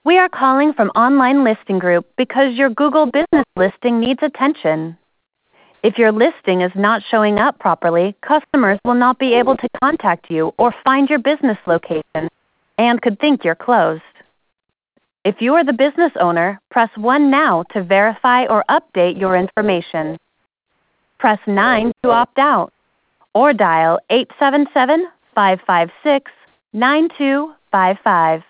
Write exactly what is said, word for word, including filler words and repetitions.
We are calling from Online Listing Group because your Google business listing needs attention. If your listing is not showing up properly, customers will not be able to contact you or find your business location and could think you're closed. If you are the business owner, press one now to verify or update your information. Press nine to opt out, or dial eight seven seven, five five six, nine two five five.